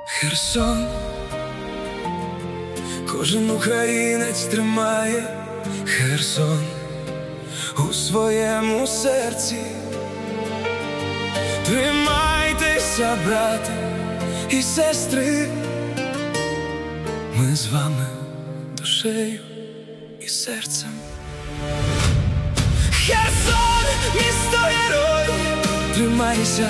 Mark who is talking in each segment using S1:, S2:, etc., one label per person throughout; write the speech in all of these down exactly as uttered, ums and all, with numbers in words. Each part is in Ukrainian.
S1: Херсон, кожен українець тримає Херсон у своєму серці. Тримайтеся, брати і сестри, ми з вами душею і серцем. Херсон, місто герой, тримайся.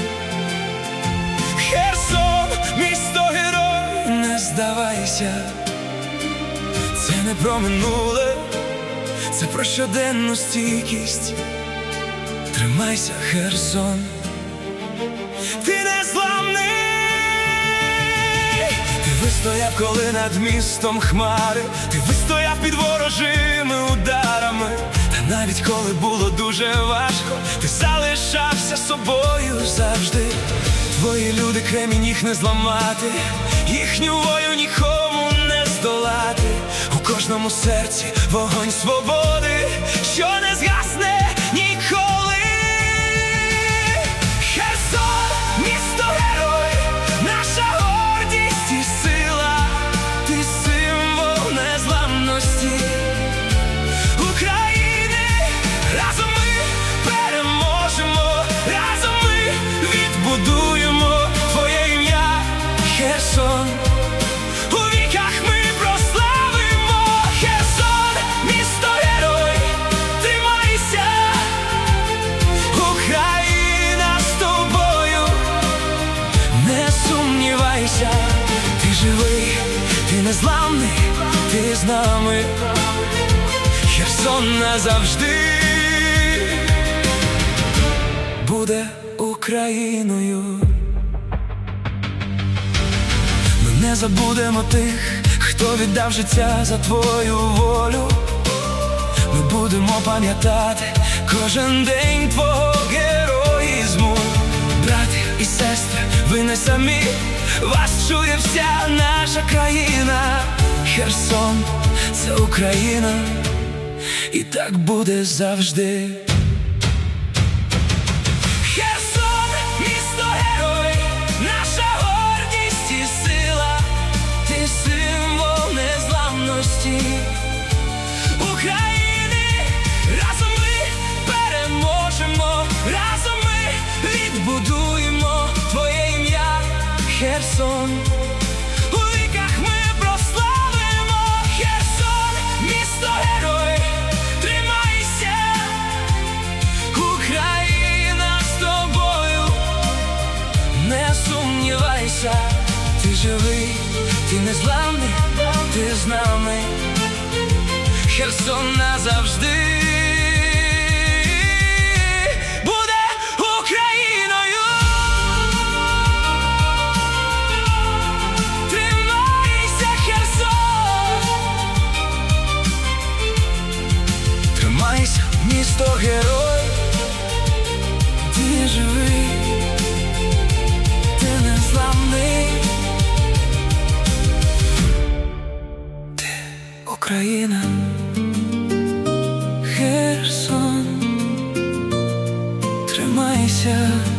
S1: Херсон, місто герой, не здавайся. Це не про минуле, це про щоденну стійкість. Тримайся, Херсон, ти незламний. Ти вистояв, коли над містом хмари, ти вистояв під ворожими ударами. Та навіть коли було дуже важко, ти залишався собою завжди. Твої люди кремінь, їх не зламати, їхню волю нікому не здолати. У кожному серці вогонь свободи, що не згасне ніколи. Херсон, місто герой, наша гордість і сила, ти символ незламності України. Разом ми переможемо, разом ми відбудуємо твоє ім'я, Херсон. У віках ми прославимо Херсон, місто герой, тримайся. Україна з тобою, не сумнівайся. Ти живий, ти незламний, ти з нами. Херсон назавжди буде Україною. Ми не забудемо тих, хто віддав життя за твою волю. Ми будемо пам'ятати кожен день твого героїзму. Брати і сестри, ви не самі, вас чує вся наша країна. Херсон – це Україна, і так буде завжди. Херсон, місто герой, наша гордість і сила, ти символ незламності України. Разом ми переможемо, разом ми відбудуємо твоє ім'я, Херсон. У віках ми прославимо Херсон, місто герой, тримайся. Україна з тобою, не сумнівайся. Ти живий, ти незламний, ти з нами. Херсон назавжди буде Україною. Тримайся, Херсон, тримайся, місто герой. Ти живий, ти незламний, ти Україна. Херсон, тримайся.